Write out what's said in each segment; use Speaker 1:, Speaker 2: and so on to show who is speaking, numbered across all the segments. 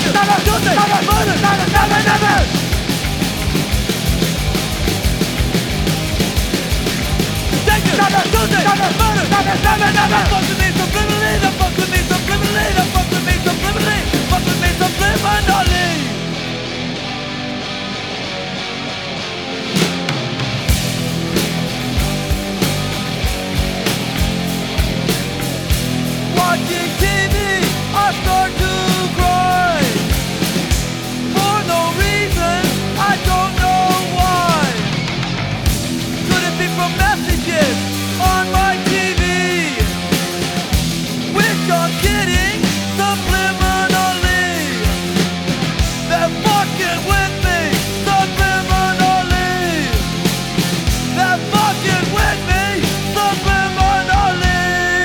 Speaker 1: Watching TV, I start to cry. For no reason, I don't know why. Could it be from messages on my TV? Which I'm getting subliminally. They're fucking with me subliminally. They're fucking with me subliminally.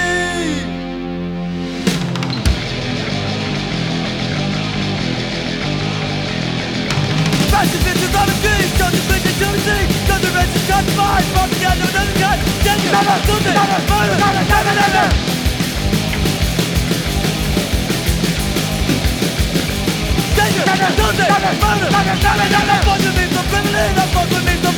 Speaker 1: Fashion pictures on the street, show the picture to the sea. Show the rest is cut by, propaganda doesn't cut. Danger, something, murder, never. Danger, something, murder, never. Fuck with me subliminally, fuck with me subliminally.